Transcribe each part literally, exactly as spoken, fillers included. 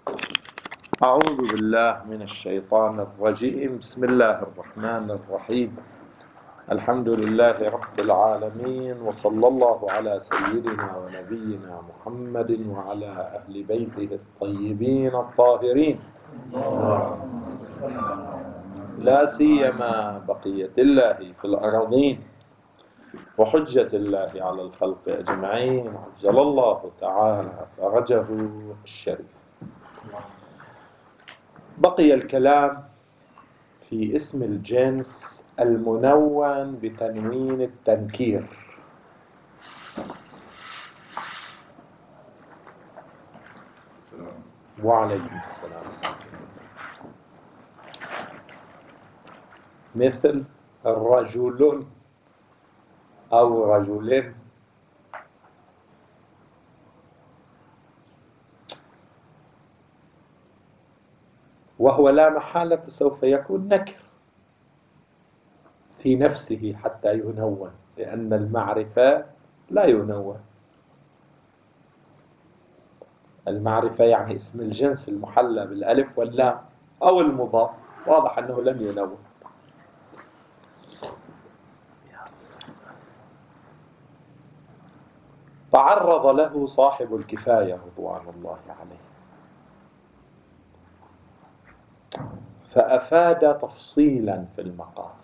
أعوذ بالله من الشيطان الرجيم. بسم الله الرحمن الرحيم. الحمد لله رب العالمين، وصلى الله على سيدنا ونبينا محمد وعلى أهل بيته الطيبين الطاهرين، لا سيما بقية الله في الأراضين وحجة الله على الخلق أجمعين، عجل الله تعالى فرجه الشريف. بقي الكلام في اسم الجنس المنون بتنوين التنكير. وعليكم السلام. مثل الرجل أو رجلين، وهو لا محالة سوف يكون نكر في نفسه حتى ينون، لأن المعرفة لا ينون. المعرفة يعني اسم الجنس المحلى بالألف واللام أو المضاف، واضح أنه لم ينون. تعرض له صاحب الكفاية رضوان الله عليه فأفاد تفصيلا في المقام،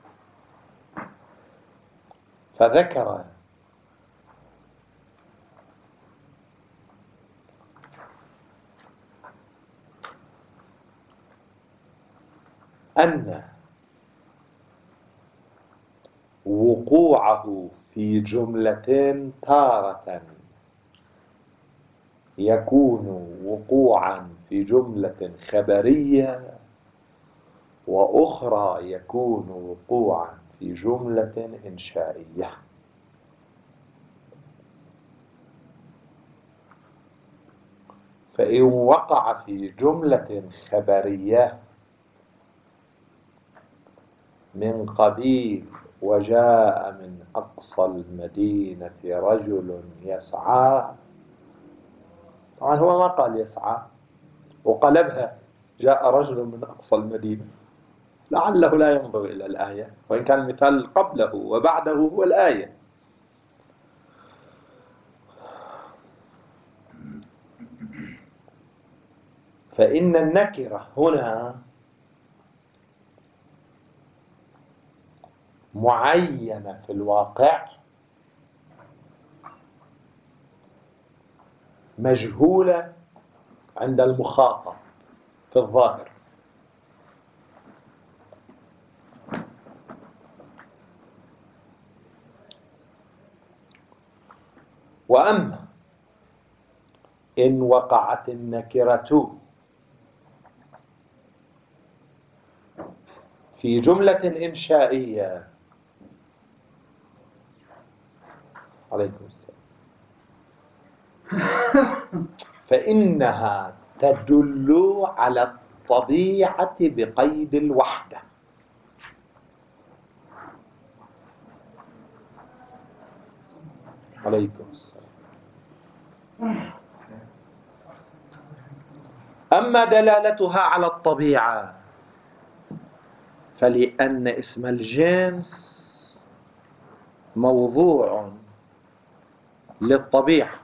فذكر أن وقوعه في جملة تارة يكون وقوعا في جملة خبرية، وأخرى يكون وقوعا في جملة إنشائية. فإن وقع في جملة خبرية من قبيل وجاء من أقصى المدينة رجل يسعى، طبعا هو ما قال يسعى وقلبها جاء رجل من أقصى المدينة، لعله لا ينظر إلى الآية، وإن كان المثال قبله وبعده هو الآية. فإن النكرة هنا معينة في الواقع، مجهولة عند المخاطب في الظاهر. وأما إن وقعت النكرة في جملة إنشائية، عليكم السلام، فإنها تدل على الطبيعة بقيد الوحدة. عليكم السلام. أما دلالتها على الطبيعة فلأن اسم الجنس موضوع للطبيعة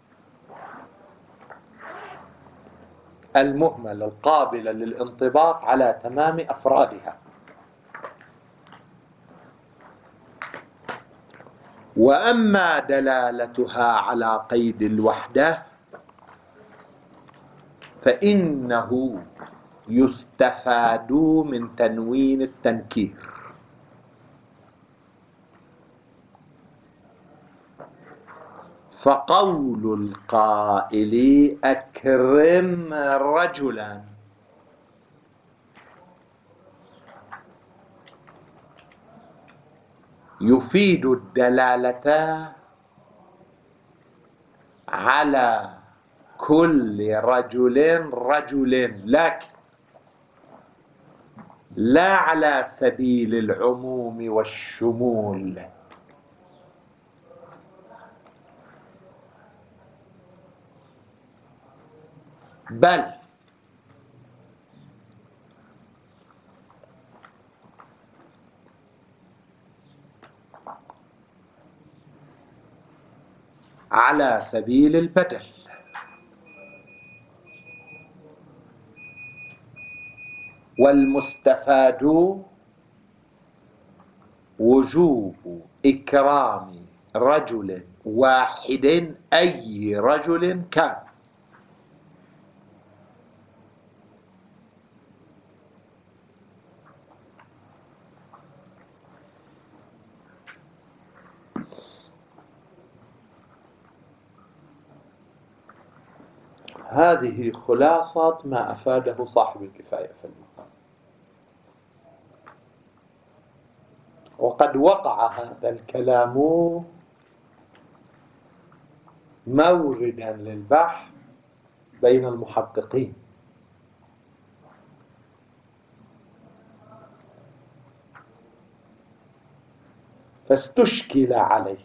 المهملة القابلة للانطباق على تمام أفرادها. وأما دلالتها على قيد الوحدة فإنه يستفاد من تنوين التنكير. فقول القائل أكرم رجلا يفيد الدلالة على كل رجل رجل، لكن لا على سبيل العموم والشمول. بل على سبيل البدل. والمستفاد وجوب إكرام رجل واحد أي رجل كان. هذه خلاصة ما أفاده صاحب الكفاية في المقام. وقد وقع هذا الكلام موردا للبحث بين المحققين، فاستشكل عليه،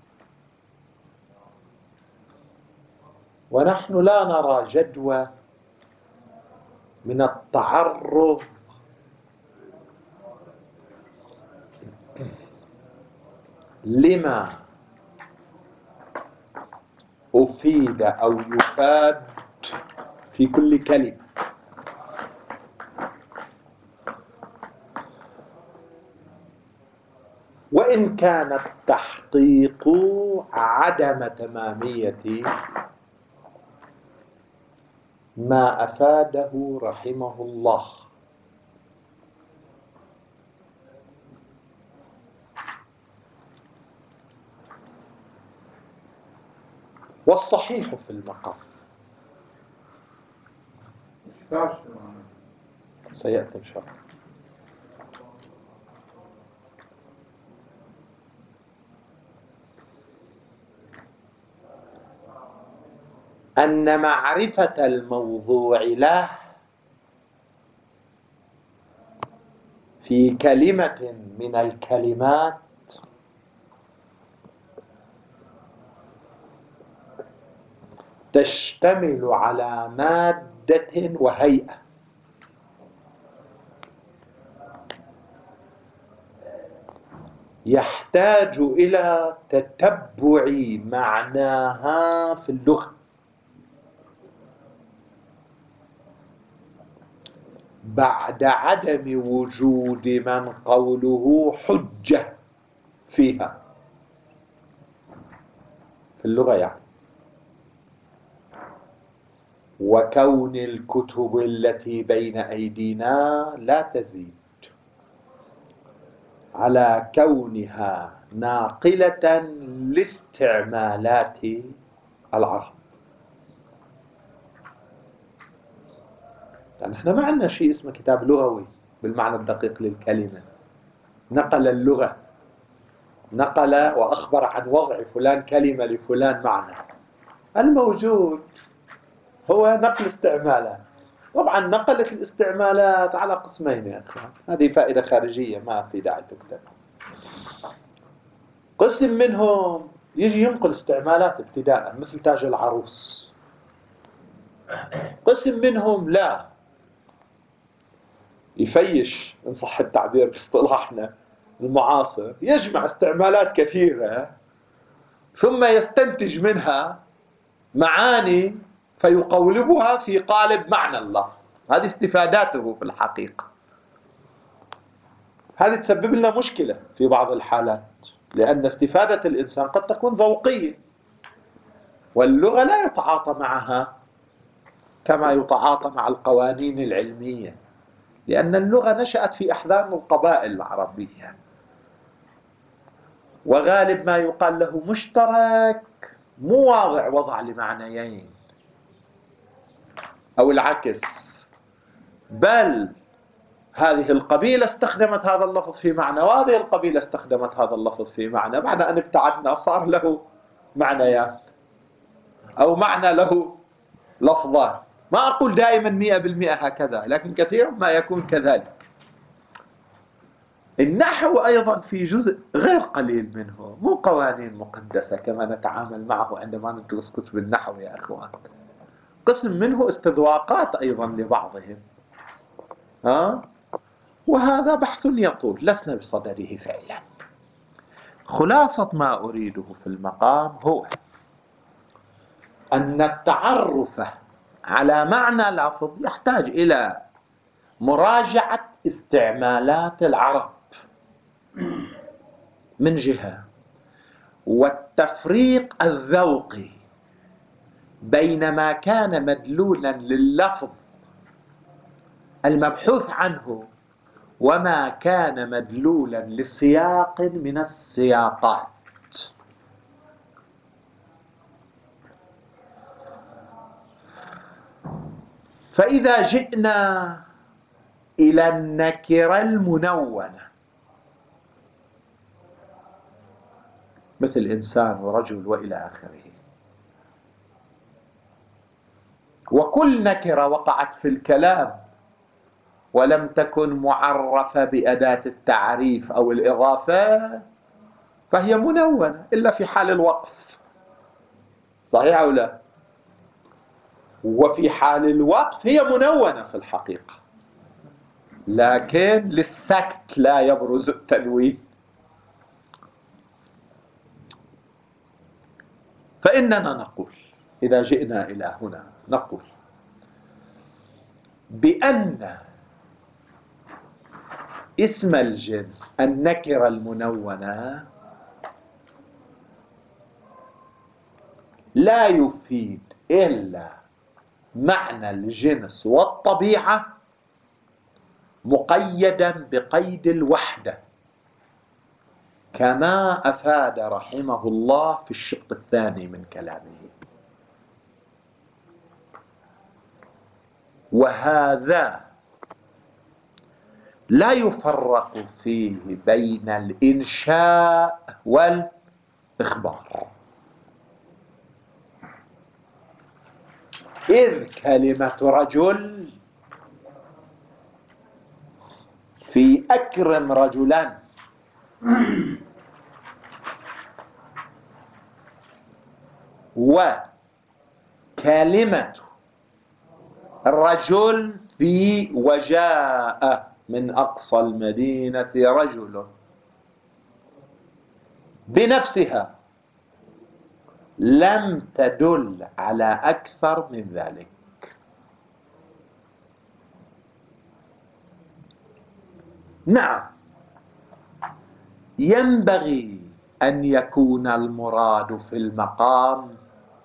ونحن لا نرى جدوى من التعرض لما أفيد أو يفاد في كل كلمة، وإن كان التحقيق عدم تمامية ما أفاده رحمه الله. والصحيح في المقام سيأتي إن شاء الله أن معرفة الموضوع له في كلمة من الكلمات تشتمل على مادة وهيئة، يحتاج إلى تتبع معناها في اللغة بعد عدم وجود من قوله حجة فيها في اللغة يعني. وكون الكتب التي بين أيدينا لا تزيد على كونها ناقلة لاستعمالات العرب. يعني احنا ما عندنا شيء اسمه كتاب لغوي بالمعنى الدقيق للكلمة، نقل اللغة، نقل وأخبر عن وضع فلان كلمة لفلان معنى. الموجود هو نقل استعمالات. طبعا نقلت الاستعمالات على قسمين يا أخوان، هذه فائدة خارجية ما في داعي تكتب. قسم منهم يجي ينقل استعمالات ابتداء مثل تاج العروس، قسم منهم لا، يفيش إن صح التعبير باصطلاحنا المعاصر، يجمع استعمالات كثيرة ثم يستنتج منها معاني فيقولبها في قالب معنى اللفظ. هذه استفاداته في الحقيقة. هذه تسبب لنا مشكلة في بعض الحالات، لأن استفادة الإنسان قد تكون ذوقية، واللغة لا يتعاطى معها كما يتعاطى مع القوانين العلمية، لأن اللغة نشأت في أحضان القبائل العربية، وغالب ما يقال له مشترك مو واضع وضع لمعنيين أو العكس، بل هذه القبيلة استخدمت هذا اللفظ في معنى وهذه القبيلة استخدمت هذا اللفظ في معنى، بعد أن ابتعدنا صار له معنيان أو معنى له لفظان. ما أقول دائما مئة بالمئة هكذا، لكن كثيرا ما يكون كذلك. النحو أيضا في جزء غير قليل منه مو قوانين مقدسة كما نتعامل معه عندما ندرس كتب النحو يا أخوان، قسم منه استذواقات أيضا لبعضهم، ها؟ وهذا بحث يطول لسنا بصدده فعلا. خلاصة ما أريده في المقام هو أن التعرف على معنى لفظ يحتاج إلى مراجعة استعمالات العرب من جهة، والتفريق الذوقي بين ما كان مدلولا لللفظ المبحوث عنه وما كان مدلولا لسياق من السياقات. فإذا جئنا إلى النكرة المنونة مثل إنسان ورجل وإلى آخره، وكل نكرة وقعت في الكلام ولم تكن معرفة بأداة التعريف أو الإضافة فهي منونة إلا في حال الوقف، صحيح أو لا؟ وفي حال الوقف هي منونة في الحقيقة، لكن للسكت لا يبرز التنوين. فإننا نقول إذا جئنا إلى هنا نقول بأن اسم الجنس النكرة المنونة لا يفيد إلا معنى الجنس والطبيعة مقيدا بقيد الوحدة، كما أفاد رحمه الله في الشق الثاني من كلامه. وهذا لا يفرق فيه بين الإنشاء والإخبار، إذ كلمة رجل في أكرم رجلا وكلمة الرجل في وجاء من أقصى المدينة رجل بنفسها لم تدل على أكثر من ذلك. نعم، ينبغي أن يكون المراد في المقام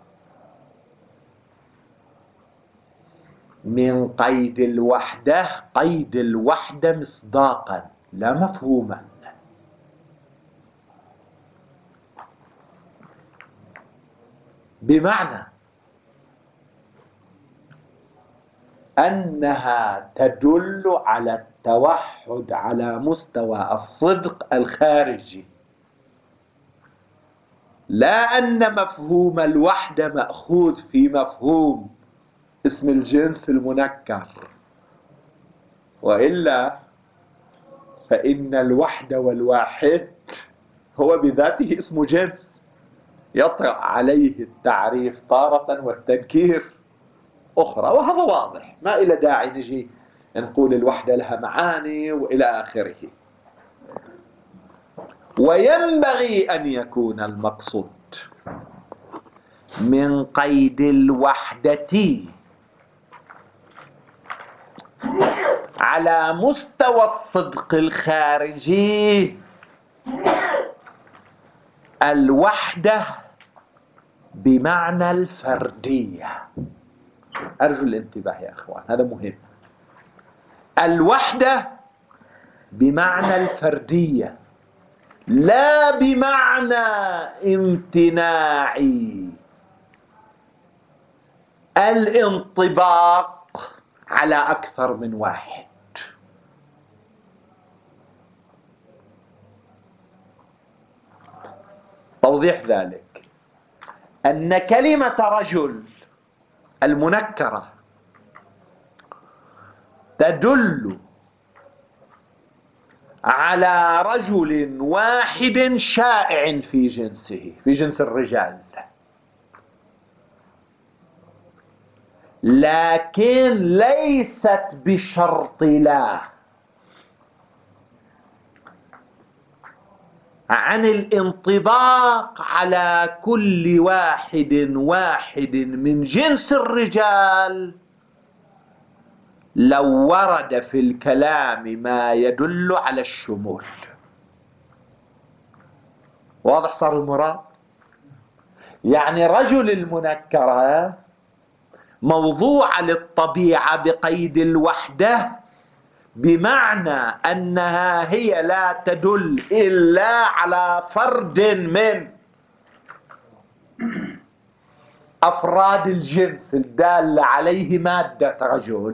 من قيد الوحدة قيد الوحدة مصداقا لا مفهوما، بمعنى أنها تدل على التوحد على مستوى الصدق الخارجي، لا أن مفهوم الوحدة مأخوذ في مفهوم اسم الجنس المنكر، وإلا فإن الوحدة والواحد هو بذاته اسم جنس يطرأ عليه التعريف تارة والتنكير أخرى، وهذا واضح، ما إلى داعي نجي نقول الوحدة لها معاني وإلى آخره. وينبغي أن يكون المقصود من قيد الوحدة على مستوى الصدق الخارجي الوحدة بمعنى الفردية. أرجو الانتباه يا أخوان، هذا مهم. الوحدة بمعنى الفردية لا بمعنى امتناعي الانطباق على أكثر من واحد. توضيح ذلك أن كلمة رجل المنكرة تدل على رجل واحد شائع في جنسه، في جنس الرجال، لكن ليست بشرط لا. عن الانطباق على كل واحد واحد من جنس الرجال لو ورد في الكلام ما يدل على الشمول. واضح صار المراد؟ يعني رجل المنكرة موضوع للطبيعة بقيد الوحدة، بمعنى أنها هي لا تدل إلا على فرد من أفراد الجنس الدالة عليه مادة رجل،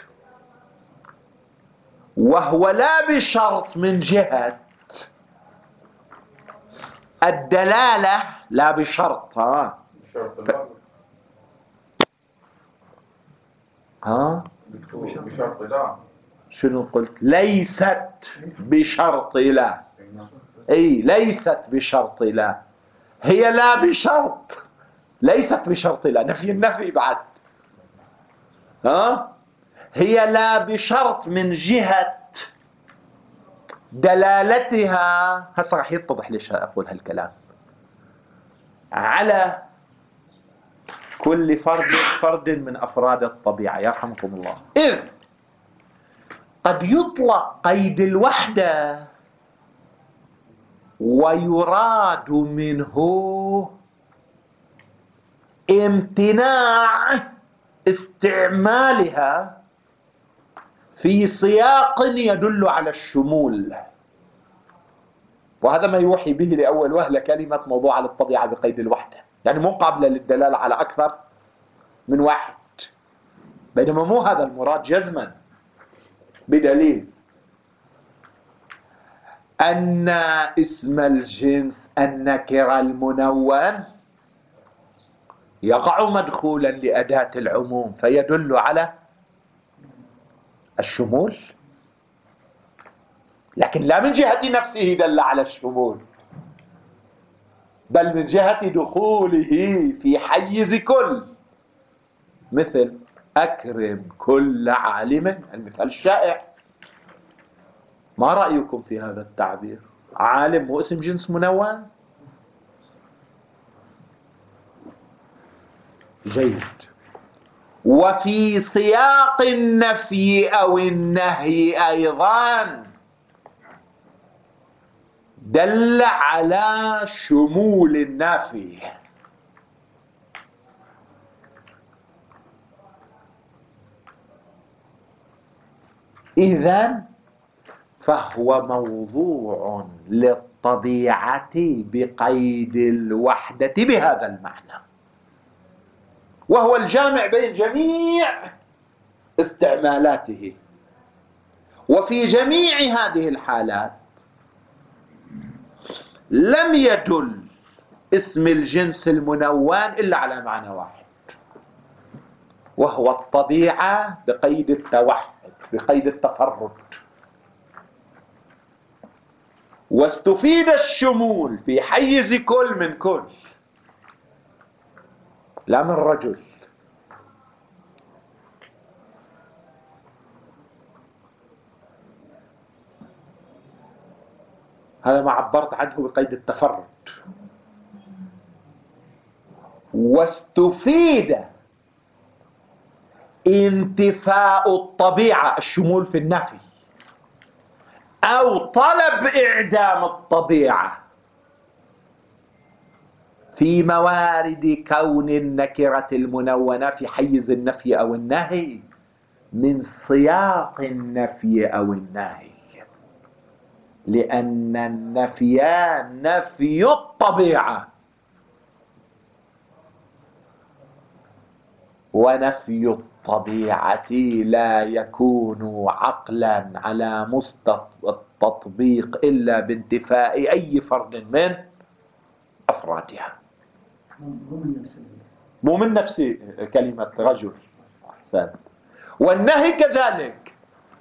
وهو لا بشرط من جهة الدلالة، لا بشرط ها ف... ها بشرط لا. شنو قلت؟ ليست بشرط لا. اي ليست بشرط لا، هي لا بشرط، ليست بشرط لا، نفي النفي بعد. ها هي لا بشرط من جهة دلالتها، هسه راح يتضح ليش اقول هالكلام، على كل فرد فرد من افراد الطبيعة يرحمكم الله. اذ قد يطلق قيد الوحدة ويراد منه امتناع استعمالها في سياق يدل على الشمول، وهذا ما يوحي به لأول وهلة كلمة موضوع للطبيعة بقيد الوحدة، يعني مو قابلة للدلالة على أكثر من واحد، بينما مو هذا المراد جزما، بدليل أن اسم الجنس النكرة المنون يقع مدخولا لأداة العموم فيدل على الشمول، لكن لا من جهة نفسه دل على الشمول، بل من جهة دخوله في حيز كل، مثل أكرم كل عالم، المثال الشائع. ما رأيكم في هذا التعبير؟ عالم هو اسم جنس منون؟ جيد. وفي سياق النفي أو النهي أيضا دل على شمول النافي. إذن فهو موضوع للطبيعة بقيد الوحدة بهذا المعنى، وهو الجامع بين جميع استعمالاته. وفي جميع هذه الحالات لم يدل اسم الجنس المنون إلا على معنى واحد، وهو الطبيعة بقيد التوحد، بقيد التفرد. واستفيد الشمول في حيز كل من كل، لا من رجل. هذا ما عبرت عنه بقيد التفرد. واستفيد انتفاء الطبيعة، الشمول في النفي، أو طلب إعدام الطبيعة في موارد كون النكرة المنونة في حيز النفي أو النهي من سياق النفي أو النهي، لأن النفي نفي الطبيعة، ونفي الطبيعة لا يكون عقلا على مستوى التطبيق إلا بانتفاء أي فرد من أفرادها. مو من نفس كلمة رجل. أحسن. والنهي كذلك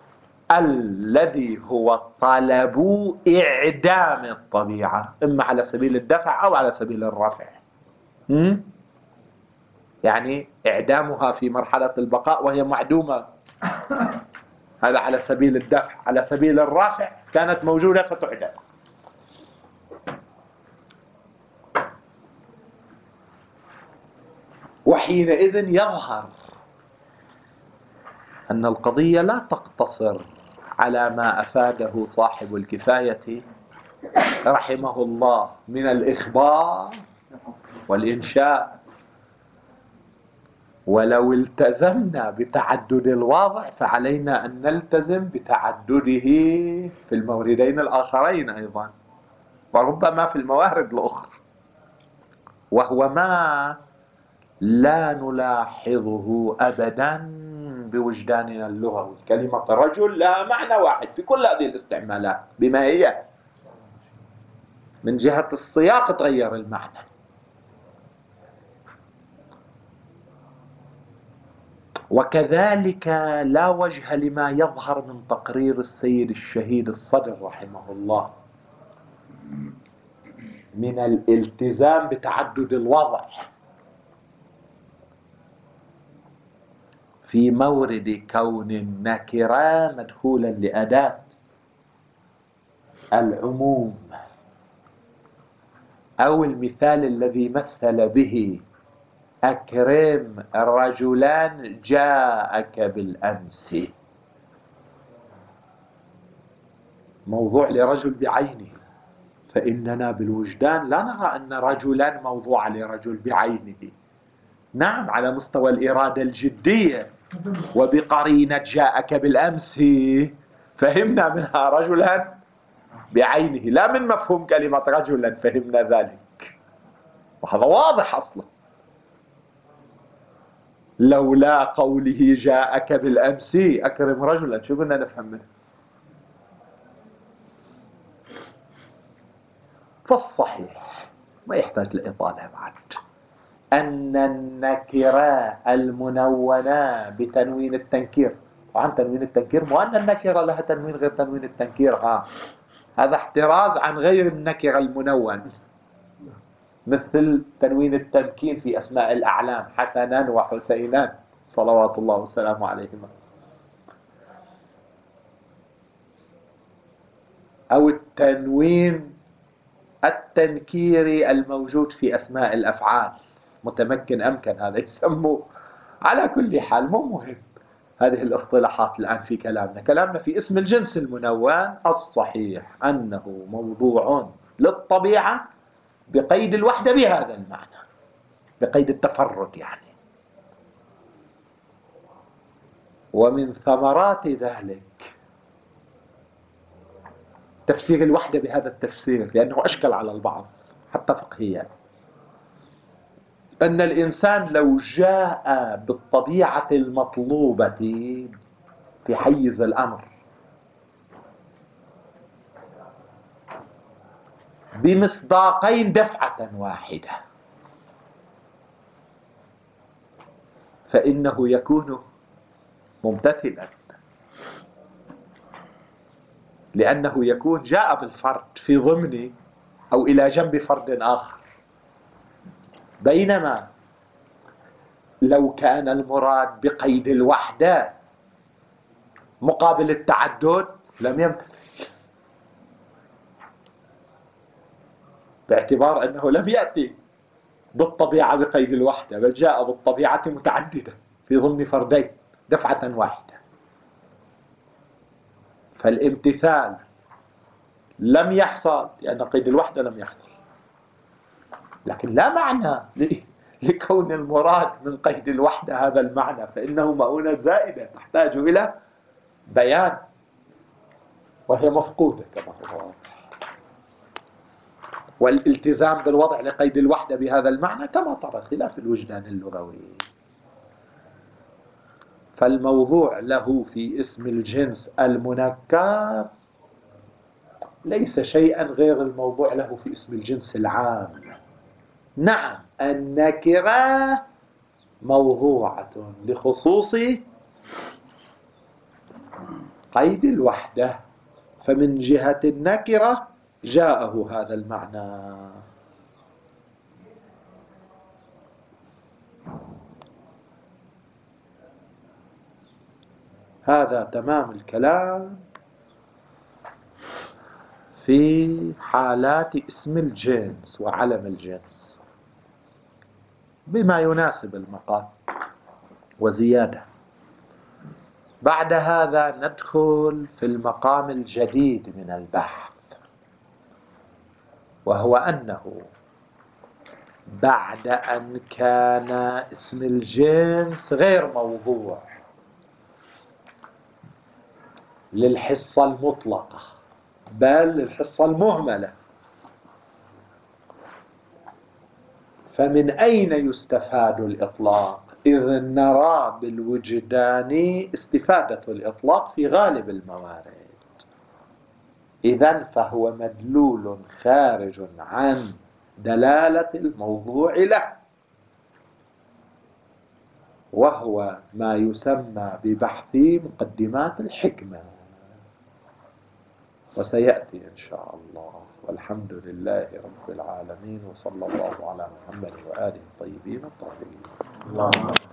الذي هو طلب إعدام الطبيعة، إما على سبيل الدفع أو على سبيل الرفع. م? يعني إعدامها في مرحلة البقاء وهي معدومة، هذا على سبيل الدفع. على سبيل الرفع كانت موجودة فتعدم. وحينئذ يظهر أن القضية لا تقتصر على ما أفاده صاحب الكفاية رحمه الله من الإخبار والإنشاء. ولو التزمنا بتعدد الواضع فعلينا أن نلتزم بتعدده في الموردين الآخرين أيضا، وربما في الموارد الأخرى، وهو ما لا نلاحظه أبدا بوجداننا اللغوي. كلمة رجل لها معنى واحد في كل هذه الاستعمالات بما هي، من جهة السياق تغير المعنى. وكذلك لا وجه لما يظهر من تقرير السيد الشهيد الصدر رحمه الله من الالتزام بتعدد الوضع في مورد كون النكرة مدخولا لأداة العموم، أو المثال الذي مثل به أكرم رجلان جاءك بالأمس، موضوع لرجل بعينه، فإننا بالوجدان لا نرى أن رجلان موضوع لرجل بعينه. نعم على مستوى الإرادة الجدية وبقرينة جاءك بالأمس فهمنا منها رجلا بعينه، لا من مفهوم كلمة رجلا فهمنا ذلك، وهذا واضح أصلا. لولا قوله جاءك بالأمس أكرم رجلا شو قلنا نفهم منه؟ فالصحيح ما يحتاج لإطالة بعد أن النكرة المنونة بتنوين التنكير، طبعا تنوين التنكير مو أن النكرة لها تنوين غير تنوين التنكير، ها هذا احتراز عن غير النكرة المنون، مثل تنوين التمكين في أسماء الأعلام حسنان وحسينان صلوات الله وسلامه عليهما، أو التنوين التنكيري الموجود في أسماء الأفعال متمكن أمكن، هذا يسموه. على كل حال مو مهم هذه الاصطلاحات الآن في كلامنا، كلامنا في اسم الجنس المنون. الصحيح أنه موضوع للطبيعة بقيد الوحدة بهذا المعنى، بقيد التفرد يعني. ومن ثمرات ذلك تفسير الوحدة بهذا التفسير، لأنه أشكل على البعض حتى فقهيا، أن الإنسان لو جاء بالطبيعة المطلوبة في حيز الأمر بمصداقين دفعة واحدة فإنه يكون ممتثلا، لأنه يكون جاء بالفرد في ضمن أو إلى جنب فرد آخر. بينما لو كان المراد بقيد الوحدة مقابل التعدد لم يمتثل، باعتبار أنه لم يأتي بالطبيعة بقيد الوحدة، بل جاء بالطبيعة متعددة في ضمن فردين دفعة واحدة، فالامتثال لم يحصل لأن قيد الوحدة لم يحصل. لكن لا معنى لكون المراد من قيد الوحدة هذا المعنى، فإنه مؤونة زائدة تحتاج إلى بيان وهي مفقودة كما هو واضح. والالتزام بالوضع لقيد الوحدة بهذا المعنى كما ترى خلاف الوجدان اللغوي. فالموضوع له في اسم الجنس المنكر ليس شيئا غير الموضوع له في اسم الجنس العام. نعم النكرة موضوعة لخصوص قيد الوحدة، فمن جهة النكرة جاءه هذا المعنى. هذا تمام الكلام في حالات اسم الجنس وعلم الجنس. بما يناسب المقام وزيادة. بعد هذا ندخل في المقام الجديد من البحث، وهو أنه بعد أن كان اسم الجنس غير موضوع للحصة المطلقة بل للحصة المهملة، فمن أين يستفاد الإطلاق؟ إذ نرى بالوجدان استفادة الإطلاق في غالب الموارد، إذن فهو مدلول خارج عن دلالة الموضوع له، وهو ما يسمى ببحث مقدمات الحكمة، وسيأتي إن شاء الله. والحمد لله رب العالمين، وصلى الله على محمد وآله الطيبين الطاهرين.